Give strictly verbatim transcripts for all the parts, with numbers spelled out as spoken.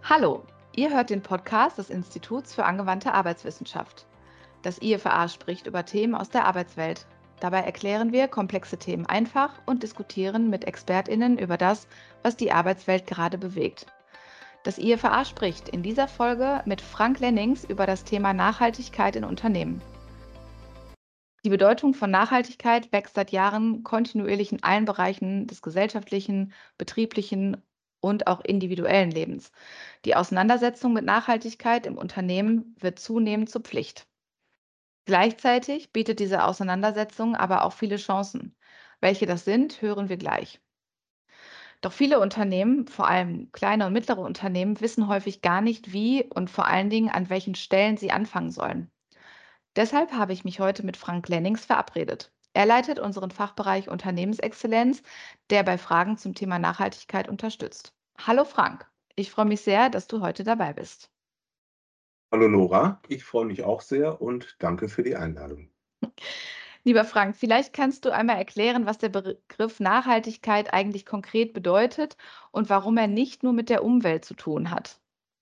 Hallo, ihr hört den Podcast des Instituts für angewandte Arbeitswissenschaft. Das I F A spricht über Themen aus der Arbeitswelt. Dabei erklären wir komplexe Themen einfach und diskutieren mit ExpertInnen über das, was die Arbeitswelt gerade bewegt. Das I F A spricht in dieser Folge mit Frank Lennings über das Thema Nachhaltigkeit in Unternehmen. Die Bedeutung von Nachhaltigkeit wächst seit Jahren kontinuierlich in allen Bereichen des gesellschaftlichen, betrieblichen und auch individuellen Lebens. Die Auseinandersetzung mit Nachhaltigkeit im Unternehmen wird zunehmend zur Pflicht. Gleichzeitig bietet diese Auseinandersetzung aber auch viele Chancen. Welche das sind, hören wir gleich. Doch viele Unternehmen, vor allem kleine und mittlere Unternehmen, wissen häufig gar nicht, wie und vor allen Dingen an welchen Stellen sie anfangen sollen. Deshalb habe ich mich heute mit Frank Lennings verabredet. Er leitet unseren Fachbereich Unternehmensexzellenz, der bei Fragen zum Thema Nachhaltigkeit unterstützt. Hallo Frank, ich freue mich sehr, dass du heute dabei bist. Hallo Nora, ich freue mich auch sehr und danke für die Einladung. Lieber Frank, vielleicht kannst du einmal erklären, was der Begriff Nachhaltigkeit eigentlich konkret bedeutet und warum er nicht nur mit der Umwelt zu tun hat.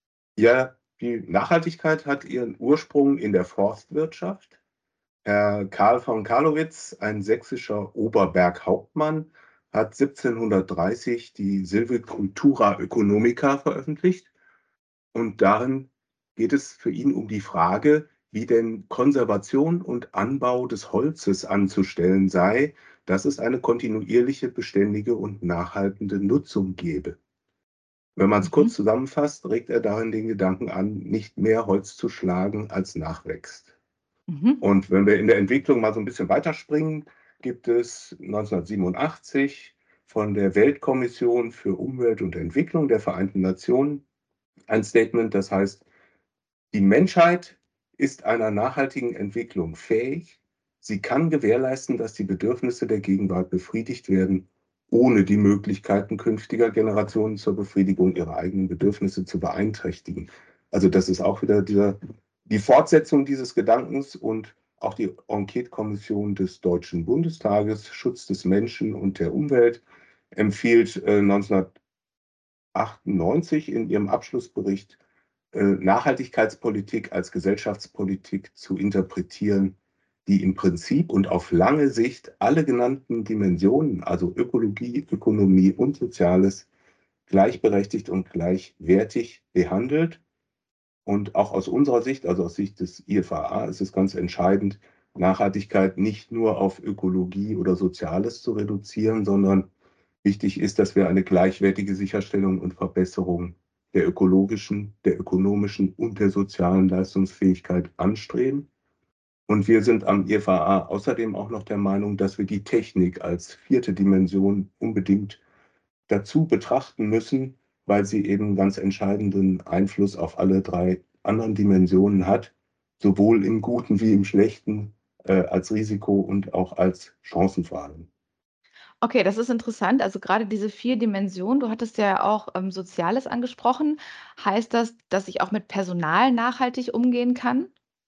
Ja, die Nachhaltigkeit hat ihren Ursprung in der Forstwirtschaft. Herr Karl von Carlowitz, ein sächsischer Oberberghauptmann, hat siebzehnhundertdreißig die Silvicultura Economica veröffentlicht. Und darin geht es für ihn um die Frage, wie denn Konservation und Anbau des Holzes anzustellen sei, dass es eine kontinuierliche, beständige und nachhaltende Nutzung gebe. Wenn man es kurz Mhm. zusammenfasst, regt er darin den Gedanken an, nicht mehr Holz zu schlagen, als nachwächst. Mhm. Und wenn wir in der Entwicklung mal so ein bisschen weiterspringen, gibt es neunzehnhundertsiebenundachtzig von der Weltkommission für Umwelt und Entwicklung der Vereinten Nationen ein Statement, das heißt: „Die Menschheit ist einer nachhaltigen Entwicklung fähig. Sie kann gewährleisten, dass die Bedürfnisse der Gegenwart befriedigt werden, ohne die Möglichkeiten künftiger Generationen zur Befriedigung ihrer eigenen Bedürfnisse zu beeinträchtigen.“ Also, das ist auch wieder dieser die Fortsetzung dieses Gedankens, und auch die Enquete-Kommission des Deutschen Bundestages Schutz des Menschen und der Umwelt empfiehlt äh, neunzehnhundertachtundneunzig in ihrem Abschlussbericht, äh, Nachhaltigkeitspolitik als Gesellschaftspolitik zu interpretieren, die im Prinzip und auf lange Sicht alle genannten Dimensionen, also Ökologie, Ökonomie und Soziales, gleichberechtigt und gleichwertig behandelt. Und auch aus unserer Sicht, also aus Sicht des I F A A, ist es ganz entscheidend, Nachhaltigkeit nicht nur auf Ökologie oder Soziales zu reduzieren, sondern wichtig ist, dass wir eine gleichwertige Sicherstellung und Verbesserung der ökologischen, der ökonomischen und der sozialen Leistungsfähigkeit anstreben. Und wir sind am I F A A außerdem auch noch der Meinung, dass wir die Technik als vierte Dimension unbedingt dazu betrachten müssen, weil sie eben ganz entscheidenden Einfluss auf alle drei anderen Dimensionen hat, sowohl im Guten wie im Schlechten, äh, als Risiko und auch als Chancen vor allem. Okay, das ist interessant. Also gerade diese vier Dimensionen, du hattest ja auch ähm, Soziales angesprochen. Heißt das, dass ich auch mit Personal nachhaltig umgehen kann?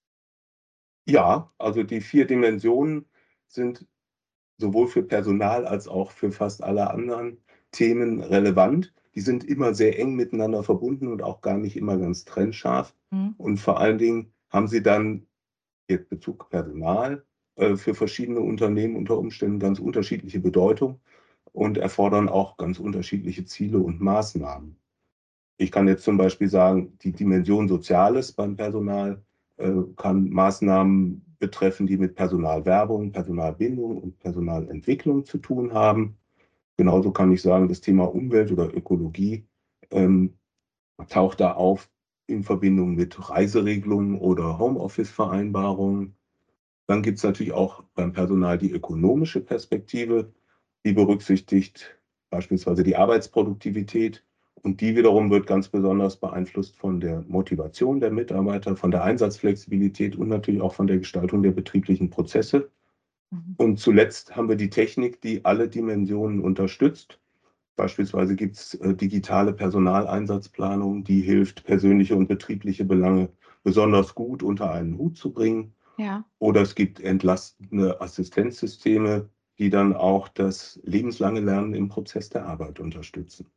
Ja, also die vier Dimensionen sind sowohl für Personal als auch für fast alle anderen Themen relevant. Die sind immer sehr eng miteinander verbunden und auch gar nicht immer ganz trennscharf. Mhm. Und vor allen Dingen haben sie dann jetzt Bezug Personal äh, für verschiedene Unternehmen unter Umständen ganz unterschiedliche Bedeutung und erfordern auch ganz unterschiedliche Ziele und Maßnahmen. Ich kann jetzt zum Beispiel sagen, die Dimension Soziales beim Personal äh, kann Maßnahmen betreffen, die mit Personalwerbung, Personalbindung und Personalentwicklung zu tun haben. Genauso kann ich sagen, das Thema Umwelt oder Ökologie ähm, taucht da auf in Verbindung mit Reiseregelungen oder Homeoffice-Vereinbarungen. Dann gibt es natürlich auch beim Personal die ökonomische Perspektive, die berücksichtigt beispielsweise die Arbeitsproduktivität, und die wiederum wird ganz besonders beeinflusst von der Motivation der Mitarbeiter, von der Einsatzflexibilität und natürlich auch von der Gestaltung der betrieblichen Prozesse. Mhm. Und zuletzt haben wir die Technik, die alle Dimensionen unterstützt. Beispielsweise gibt es äh, digitale Personaleinsatzplanung, die hilft, persönliche und betriebliche Belange besonders gut unter einen Hut zu bringen. Ja. Oder es gibt entlastende Assistenzsysteme, die dann auch das lebenslange Lernen im Prozess der Arbeit unterstützen.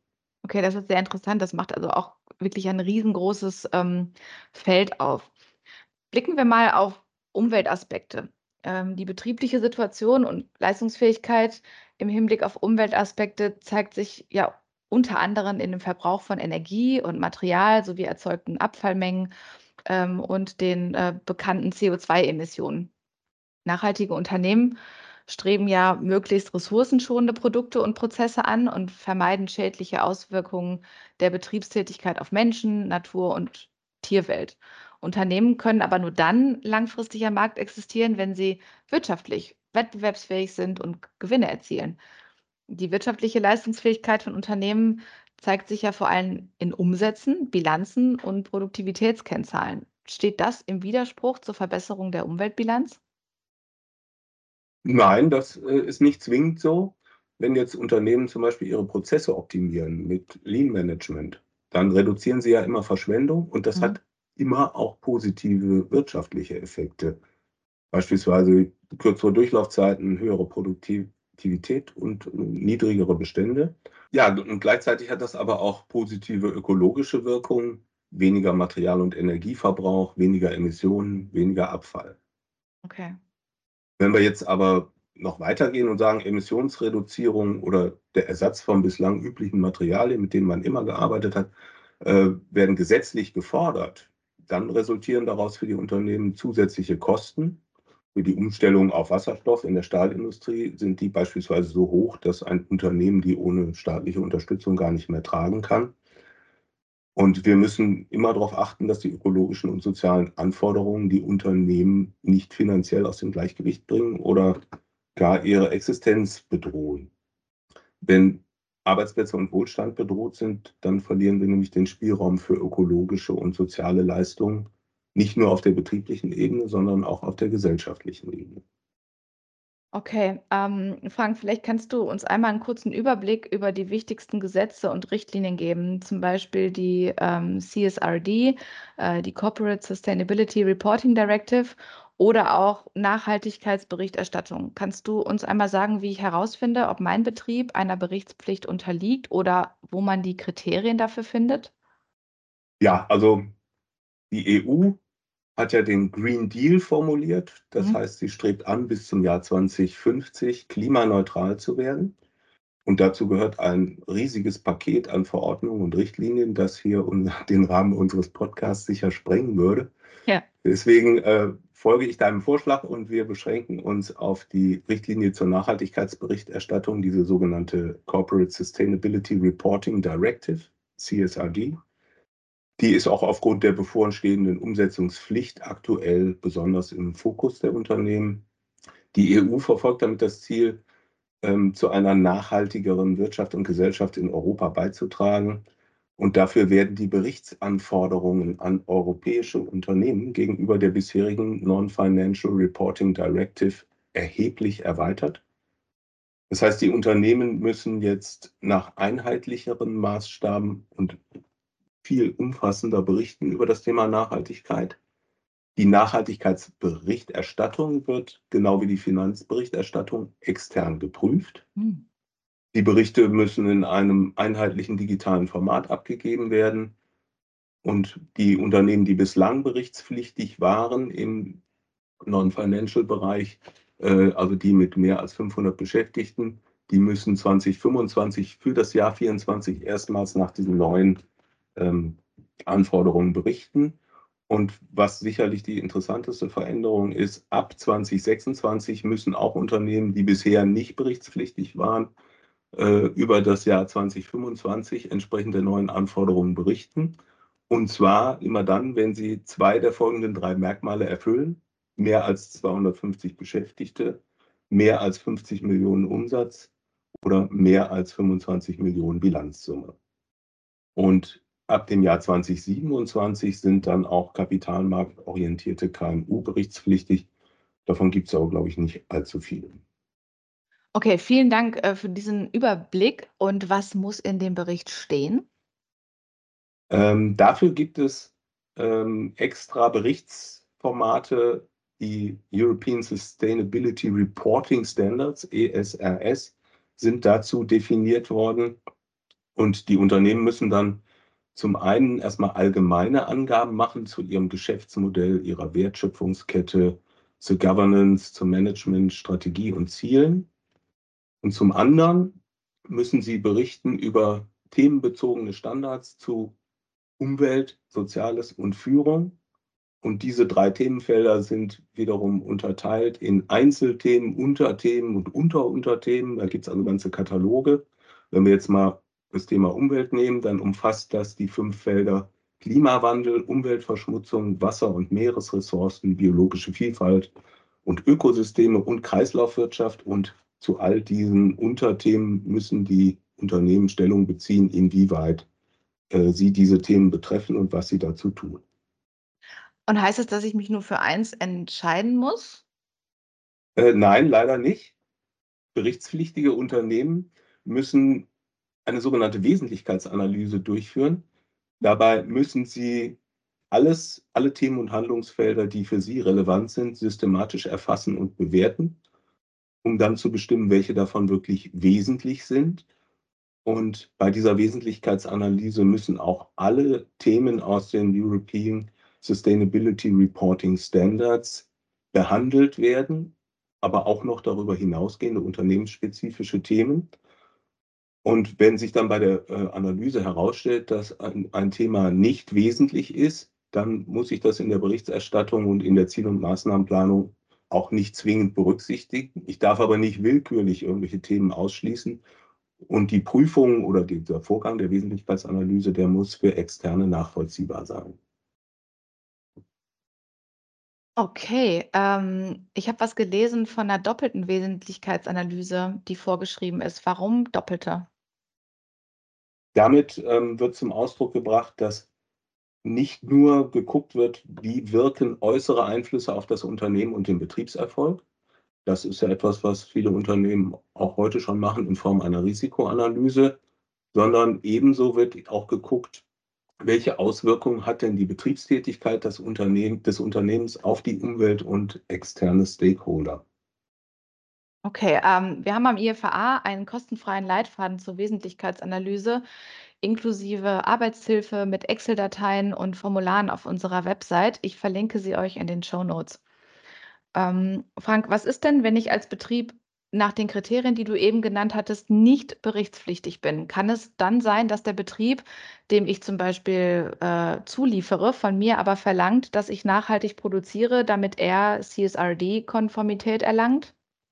Okay, das ist sehr interessant. Das macht also auch wirklich ein riesengroßes, ähm, Feld auf. Blicken wir mal auf Umweltaspekte. Ähm, die betriebliche Situation und Leistungsfähigkeit im Hinblick auf Umweltaspekte zeigt sich ja unter anderem in dem Verbrauch von Energie und Material sowie erzeugten Abfallmengen, ähm, und den, äh, bekannten C O zwei Emissionen. Nachhaltige Unternehmen streben ja möglichst ressourcenschonende Produkte und Prozesse an und vermeiden schädliche Auswirkungen der Betriebstätigkeit auf Menschen, Natur und Tierwelt. Unternehmen können aber nur dann langfristig am Markt existieren, wenn sie wirtschaftlich wettbewerbsfähig sind und Gewinne erzielen. Die wirtschaftliche Leistungsfähigkeit von Unternehmen zeigt sich ja vor allem in Umsätzen, Bilanzen und Produktivitätskennzahlen. Steht das im Widerspruch zur Verbesserung der Umweltbilanz? Nein, das, äh, ist nicht zwingend so. Wenn jetzt Unternehmen zum Beispiel ihre Prozesse optimieren mit Lean Management, dann reduzieren sie ja immer Verschwendung und das Mhm. hat immer auch positive wirtschaftliche Effekte. Beispielsweise kürzere Durchlaufzeiten, höhere Produktivität und äh, niedrigere Bestände. Ja, und gleichzeitig hat das aber auch positive ökologische Wirkungen, weniger Material- und Energieverbrauch, weniger Emissionen, weniger Abfall. Okay. Wenn wir jetzt aber noch weitergehen und sagen, Emissionsreduzierung oder der Ersatz von bislang üblichen Materialien, mit denen man immer gearbeitet hat, äh, werden gesetzlich gefordert, dann resultieren daraus für die Unternehmen zusätzliche Kosten. Für die Umstellung auf Wasserstoff in der Stahlindustrie sind die beispielsweise so hoch, dass ein Unternehmen die ohne staatliche Unterstützung gar nicht mehr tragen kann. Und wir müssen immer darauf achten, dass die ökologischen und sozialen Anforderungen die Unternehmen nicht finanziell aus dem Gleichgewicht bringen oder gar ihre Existenz bedrohen. Wenn Arbeitsplätze und Wohlstand bedroht sind, dann verlieren wir nämlich den Spielraum für ökologische und soziale Leistungen, nicht nur auf der betrieblichen Ebene, sondern auch auf der gesellschaftlichen Ebene. Okay, ähm, Frank, vielleicht kannst du uns einmal einen kurzen Überblick über die wichtigsten Gesetze und Richtlinien geben, zum Beispiel die ähm, C S R D, äh, die Corporate Sustainability Reporting Directive oder auch Nachhaltigkeitsberichterstattung. Kannst du uns einmal sagen, wie ich herausfinde, ob mein Betrieb einer Berichtspflicht unterliegt oder wo man die Kriterien dafür findet? Ja, also die E U hat ja den Green Deal formuliert. Das Mhm. heißt, sie strebt an, bis zum Jahr zweitausendfünfzig klimaneutral zu werden. Und dazu gehört ein riesiges Paket an Verordnungen und Richtlinien, das hier un den Rahmen unseres Podcasts sicher sprengen würde. Ja. Deswegen, äh, folge ich deinem Vorschlag und wir beschränken uns auf die Richtlinie zur Nachhaltigkeitsberichterstattung, diese sogenannte Corporate Sustainability Reporting Directive, C S R D. Die ist auch aufgrund der bevorstehenden Umsetzungspflicht aktuell besonders im Fokus der Unternehmen. Die E U verfolgt damit das Ziel, ähm, zu einer nachhaltigeren Wirtschaft und Gesellschaft in Europa beizutragen. Und dafür werden die Berichtsanforderungen an europäische Unternehmen gegenüber der bisherigen Non-Financial Reporting Directive erheblich erweitert. Das heißt, die Unternehmen müssen jetzt nach einheitlicheren Maßstaben und viel umfassender berichten über das Thema Nachhaltigkeit. Die Nachhaltigkeitsberichterstattung wird, genau wie die Finanzberichterstattung, extern geprüft. Hm. Die Berichte müssen in einem einheitlichen digitalen Format abgegeben werden und die Unternehmen, die bislang berichtspflichtig waren im Non-Financial-Bereich, äh, also die mit mehr als fünfhundert Beschäftigten, die müssen zweitausendfünfundzwanzig für das Jahr vierundzwanzig erstmals nach diesen neuen ähm, Anforderungen berichten. Und was sicherlich die interessanteste Veränderung ist, ab zweitausendsechsundzwanzig müssen auch Unternehmen, die bisher nicht berichtspflichtig waren, äh, über das Jahr zweitausendfünfundzwanzig entsprechend der neuen Anforderungen berichten. Und zwar immer dann, wenn sie zwei der folgenden drei Merkmale erfüllen: mehr als zweihundertfünfzig Beschäftigte, mehr als fünfzig Millionen Umsatz oder mehr als fünfundzwanzig Millionen Bilanzsumme. Und ab dem Jahr zweitausendsiebenundzwanzig sind dann auch kapitalmarktorientierte K M U berichtspflichtig. Davon gibt es aber, glaube ich, nicht allzu viele. Okay, vielen Dank, äh, für diesen Überblick. Und was muss in dem Bericht stehen? Ähm, dafür gibt es ähm, extra Berichtsformate, die European Sustainability Reporting Standards, E S R S, sind dazu definiert worden. Und die Unternehmen müssen dann zum einen erstmal allgemeine Angaben machen zu ihrem Geschäftsmodell, ihrer Wertschöpfungskette, zur Governance, zum Management, Strategie und Zielen. Und zum anderen müssen sie berichten über themenbezogene Standards zu Umwelt, Soziales und Führung. Und diese drei Themenfelder sind wiederum unterteilt in Einzelthemen, Unterthemen und Unterunterthemen. Da gibt es also ganze Kataloge. Wenn wir jetzt mal das Thema Umwelt nehmen, dann umfasst das die fünf Felder Klimawandel, Umweltverschmutzung, Wasser- und Meeresressourcen, biologische Vielfalt und Ökosysteme und Kreislaufwirtschaft. Und zu all diesen Unterthemen müssen die Unternehmen Stellung beziehen, inwieweit äh, sie diese Themen betreffen und was sie dazu tun. Und heißt es, dass ich mich nur für eins entscheiden muss? Äh, nein, leider nicht. Berichtspflichtige Unternehmen müssen eine sogenannte Wesentlichkeitsanalyse durchführen. Dabei müssen sie alles, alle Themen und Handlungsfelder, die für sie relevant sind, systematisch erfassen und bewerten, um dann zu bestimmen, welche davon wirklich wesentlich sind. Und bei dieser Wesentlichkeitsanalyse müssen auch alle Themen aus den European Sustainability Reporting Standards behandelt werden, aber auch noch darüber hinausgehende unternehmensspezifische Themen. Und wenn sich dann bei der äh, Analyse herausstellt, dass ein, ein Thema nicht wesentlich ist, dann muss ich das in der Berichterstattung und in der Ziel- und Maßnahmenplanung auch nicht zwingend berücksichtigen. Ich darf aber nicht willkürlich irgendwelche Themen ausschließen. Und die Prüfung oder die, der Vorgang der Wesentlichkeitsanalyse, der muss für Externe nachvollziehbar sein. Okay, ähm, ich habe was gelesen von einer doppelten Wesentlichkeitsanalyse, die vorgeschrieben ist. Warum doppelte? Damit ähm, wird zum Ausdruck gebracht, dass nicht nur geguckt wird, wie wirken äußere Einflüsse auf das Unternehmen und den Betriebserfolg. Das ist ja etwas, was viele Unternehmen auch heute schon machen in Form einer Risikoanalyse, sondern ebenso wird auch geguckt, welche Auswirkungen hat denn die Betriebstätigkeit des, Unternehmen, des Unternehmens auf die Umwelt und externe Stakeholder. Okay, ähm, wir haben am I F A einen kostenfreien Leitfaden zur Wesentlichkeitsanalyse inklusive Arbeitshilfe mit Excel-Dateien und Formularen auf unserer Website. Ich verlinke sie euch in den Show Notes. Ähm, Frank, was ist denn, wenn ich als Betrieb nach den Kriterien, die du eben genannt hattest, nicht berichtspflichtig bin? Kann es dann sein, dass der Betrieb, dem ich zum Beispiel äh, zuliefere, von mir aber verlangt, dass ich nachhaltig produziere, damit er C S R D-Konformität erlangt?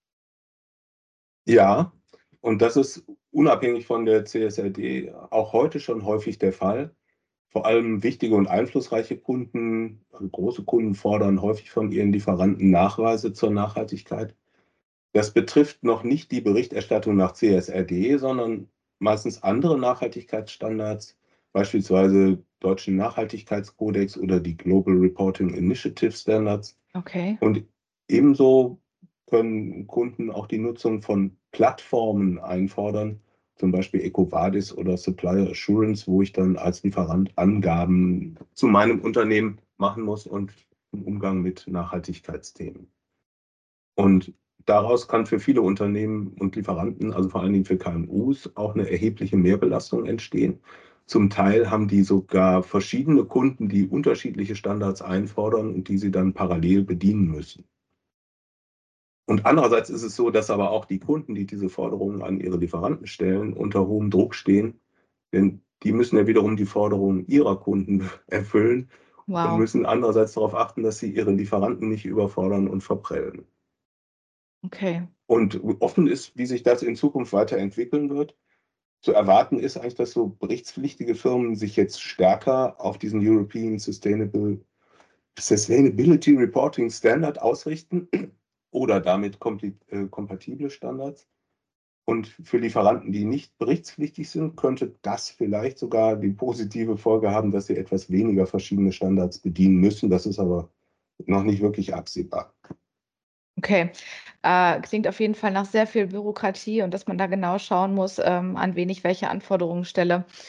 Ja, und das ist unabhängig von der C S R D auch heute schon häufig der Fall. Vor allem wichtige und einflussreiche Kunden, also große Kunden fordern häufig von ihren Lieferanten Nachweise zur Nachhaltigkeit. Das betrifft noch nicht die Berichterstattung nach C S R D, sondern meistens andere Nachhaltigkeitsstandards, beispielsweise deutschen Nachhaltigkeitskodex oder die Global Reporting Initiative Standards. Okay. Und ebenso können Kunden auch die Nutzung von Plattformen einfordern, zum Beispiel EcoVadis oder Supplier Assurance, wo ich dann als Lieferant Angaben zu meinem Unternehmen machen muss und im Umgang mit Nachhaltigkeitsthemen. Und daraus kann für viele Unternehmen und Lieferanten, also vor allen Dingen für K M Us, auch eine erhebliche Mehrbelastung entstehen. Zum Teil haben die sogar verschiedene Kunden, die unterschiedliche Standards einfordern und die sie dann parallel bedienen müssen. Und andererseits ist es so, dass aber auch die Kunden, die diese Forderungen an ihre Lieferanten stellen, unter hohem Druck stehen, denn die müssen ja wiederum die Forderungen ihrer Kunden erfüllen und Wow. müssen andererseits darauf achten, dass sie ihre Lieferanten nicht überfordern und verprellen. Okay. Und offen ist, wie sich das in Zukunft weiterentwickeln wird. Zu erwarten ist eigentlich, dass so berichtspflichtige Firmen sich jetzt stärker auf diesen European Sustainable, Sustainability Reporting Standard ausrichten oder damit kompli- äh, kompatible Standards. Und für Lieferanten, die nicht berichtspflichtig sind, könnte das vielleicht sogar die positive Folge haben, dass sie etwas weniger verschiedene Standards bedienen müssen. Das ist aber noch nicht wirklich absehbar. Okay. Äh, klingt auf jeden Fall nach sehr viel Bürokratie und dass man da genau schauen muss, ähm, an wen ich welche Anforderungen stelle.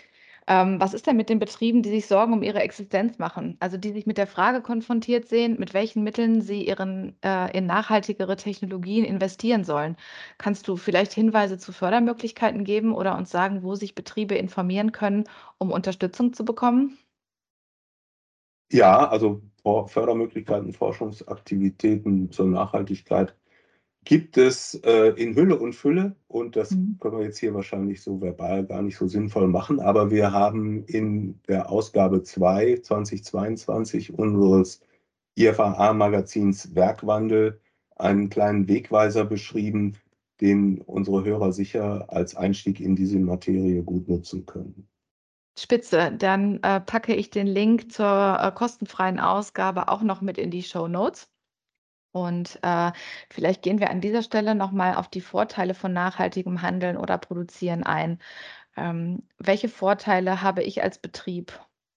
Ähm, was ist denn mit den Betrieben, die sich Sorgen um ihre Existenz machen? Also die sich mit der Frage konfrontiert sehen, mit welchen Mitteln sie ihren, äh, in nachhaltigere Technologien investieren sollen. Kannst du vielleicht Hinweise zu Fördermöglichkeiten geben oder uns sagen, wo sich Betriebe informieren können, um Unterstützung zu bekommen? Ja, also For Fördermöglichkeiten, Forschungsaktivitäten zur Nachhaltigkeit gibt es, äh, in Hülle und Fülle, und das Mhm. können wir jetzt hier wahrscheinlich so verbal gar nicht so sinnvoll machen, aber wir haben in der Ausgabe zwei zweitausendzweiundzwanzig unseres I F A A-Magazins Werkwandel einen kleinen Wegweiser beschrieben, den unsere Hörer sicher als Einstieg in diese Materie gut nutzen können. Spitze, dann äh, packe ich den Link zur äh, kostenfreien Ausgabe auch noch mit in die Show Notes. Und äh, vielleicht gehen wir an dieser Stelle nochmal auf die Vorteile von nachhaltigem Handeln oder Produzieren ein. Ähm, welche Vorteile habe ich als Betrieb?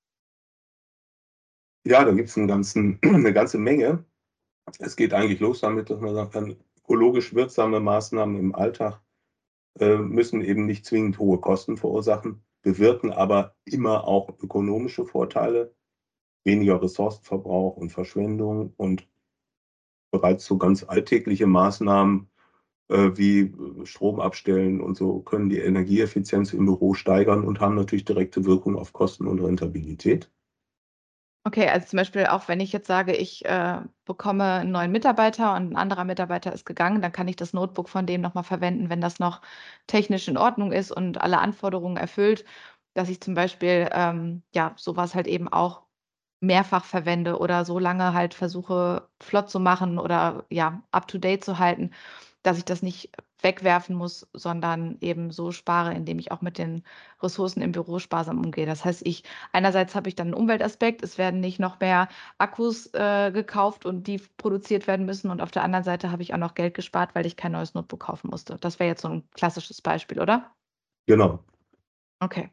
Ja, da gibt's 'n ganzen 'ne ganze Menge. Es geht eigentlich los damit, dass man sagen kann, ökologisch wirksame Maßnahmen im Alltag, äh, müssen eben nicht zwingend hohe Kosten verursachen, bewirken aber immer auch ökonomische Vorteile, weniger Ressourcenverbrauch und Verschwendung, und bereits so ganz alltägliche Maßnahmen, äh, wie, äh, Strom abstellen und so können die Energieeffizienz im Büro steigern und haben natürlich direkte Wirkung auf Kosten und Rentabilität. Okay, also zum Beispiel auch wenn ich jetzt sage, ich äh, bekomme einen neuen Mitarbeiter und ein anderer Mitarbeiter ist gegangen, dann kann ich das Notebook von dem noch mal verwenden, wenn das noch technisch in Ordnung ist und alle Anforderungen erfüllt, dass ich zum Beispiel, ähm, ja, sowas halt eben auch mehrfach verwende oder so lange halt versuche, flott zu machen oder, ja, up to date zu halten, dass ich das nicht wegwerfen muss, sondern eben so spare, indem ich auch mit den Ressourcen im Büro sparsam umgehe. Das heißt, ich einerseits habe ich dann 'n Umweltaspekt, es werden nicht noch mehr Akkus, äh, gekauft und die f produziert werden müssen und auf der anderen Seite habe ich auch noch Geld gespart, weil ich kein neues Notebook kaufen musste. Das wäre jetzt so 'n klassisches Beispiel, oder? Genau. Okay.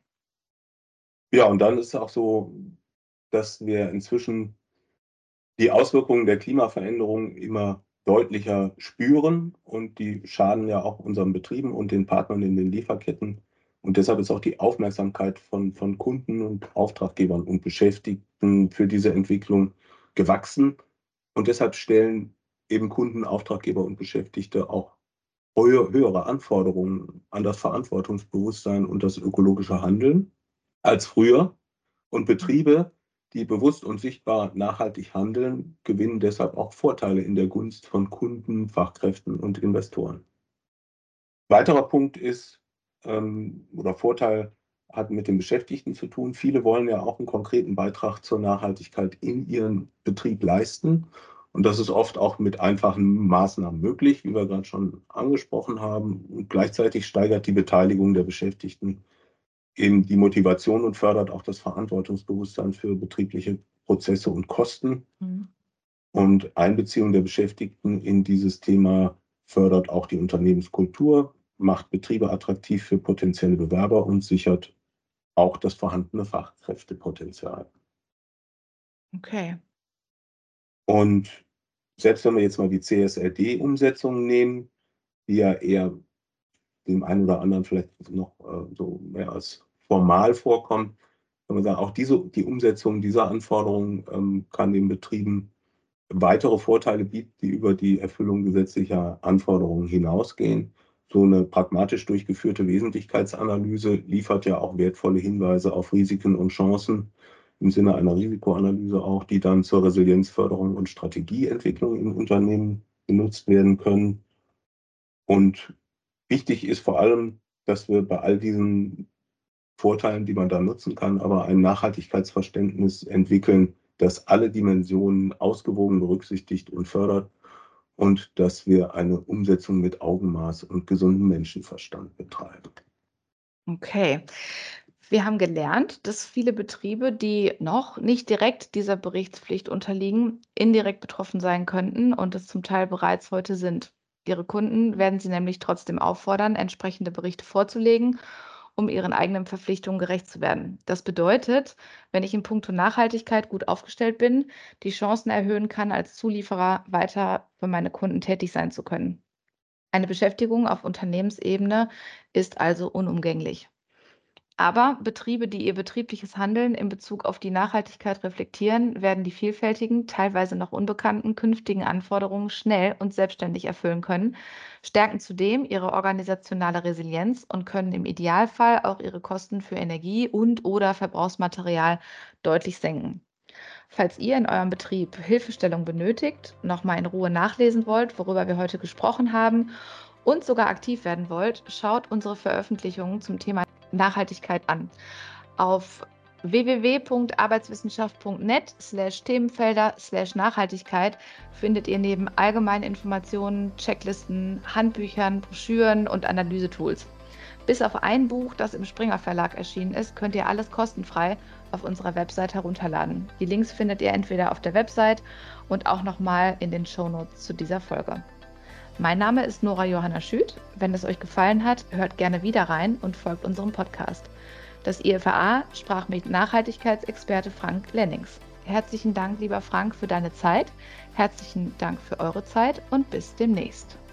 Ja, und dann ist auch so, dass wir inzwischen die Auswirkungen der Klimaveränderung immer deutlicher spüren, und die schaden ja auch unseren Betrieben und den Partnern in den Lieferketten. Und deshalb ist auch die Aufmerksamkeit von von Kunden und Auftraggebern und Beschäftigten für diese Entwicklung gewachsen. Und deshalb stellen eben Kunden, Auftraggeber und Beschäftigte auch höhe höhere Anforderungen an das Verantwortungsbewusstsein und das ökologische Handeln als früher. Und Mhm. Betriebe, die bewusst und sichtbar nachhaltig handeln, gewinnen deshalb auch Vorteile in der Gunst von Kunden, Fachkräften und Investoren. Weiterer Punkt ist, ähm, oder Vorteil hat mit den Beschäftigten zu tun. Viele wollen ja auch einen konkreten Beitrag zur Nachhaltigkeit in ihren Betrieb leisten. Und das ist oft auch mit einfachen Maßnahmen möglich, wie wir gerade schon angesprochen haben. Und gleichzeitig steigert die Beteiligung der Beschäftigten eben die Motivation und fördert auch das Verantwortungsbewusstsein für betriebliche Prozesse und Kosten. Mhm. Und Einbeziehung der Beschäftigten in dieses Thema fördert auch die Unternehmenskultur, macht Betriebe attraktiv für potenzielle Bewerber und sichert auch das vorhandene Fachkräftepotenzial. Okay. Und selbst wenn wir jetzt mal die C S R D-Umsetzung nehmen, die ja eher dem einen oder anderen vielleicht noch äh, so mehr als formal vorkommt, kann man sagen, auch diese, die Umsetzung dieser Anforderungen ähm, kann den Betrieben weitere Vorteile bieten, die über die Erfüllung gesetzlicher Anforderungen hinausgehen. So eine pragmatisch durchgeführte Wesentlichkeitsanalyse liefert ja auch wertvolle Hinweise auf Risiken und Chancen im Sinne einer Risikoanalyse auch, die dann zur Resilienzförderung und Strategieentwicklung im Unternehmen genutzt werden können. Und wichtig ist vor allem, dass wir bei all diesen Vorteilen, die man da nutzen kann, aber ein Nachhaltigkeitsverständnis entwickeln, das alle Dimensionen ausgewogen berücksichtigt und fördert, und dass wir eine Umsetzung mit Augenmaß und gesundem Menschenverstand betreiben. Okay. Wir haben gelernt, dass viele Betriebe, die noch nicht direkt dieser Berichtspflicht unterliegen, indirekt betroffen sein könnten und es zum Teil bereits heute sind. Ihre Kunden werden sie nämlich trotzdem auffordern, entsprechende Berichte vorzulegen, um ihren eigenen Verpflichtungen gerecht zu werden. Das bedeutet, wenn ich in puncto Nachhaltigkeit gut aufgestellt bin, die Chancen erhöhen kann, als Zulieferer weiter für meine Kunden tätig sein zu können. Eine Beschäftigung auf Unternehmensebene ist also unumgänglich. Aber Betriebe, die ihr betriebliches Handeln in Bezug auf die Nachhaltigkeit reflektieren, werden die vielfältigen, teilweise noch unbekannten künftigen Anforderungen schnell und selbstständig erfüllen können, stärken zudem ihre organisationale Resilienz und können im Idealfall auch ihre Kosten für Energie und/oder Verbrauchsmaterial deutlich senken. Falls ihr in eurem Betrieb Hilfestellung benötigt, nochmal in Ruhe nachlesen wollt, worüber wir heute gesprochen haben und sogar aktiv werden wollt, schaut unsere Veröffentlichungen zum Thema Nachhaltigkeit an. Auf w w w punkt arbeitswissenschaft punkt net slash Themenfelder slash Nachhaltigkeit findet ihr neben allgemeinen Informationen, Checklisten, Handbüchern, Broschüren und Analysetools. Bis auf ein Buch, das im Springer Verlag erschienen ist, könnt ihr alles kostenfrei auf unserer Website herunterladen. Die Links findet ihr entweder auf der Website und auch nochmal in den Shownotes zu dieser Folge. Mein Name ist Nora Johanna Schüth. Wenn es euch gefallen hat, hört gerne wieder rein und folgt unserem Podcast. Das I F A sprach mit Nachhaltigkeitsexperte Frank Lennings. Herzlichen Dank, lieber Frank, für deine Zeit. Herzlichen Dank für eure Zeit und bis demnächst.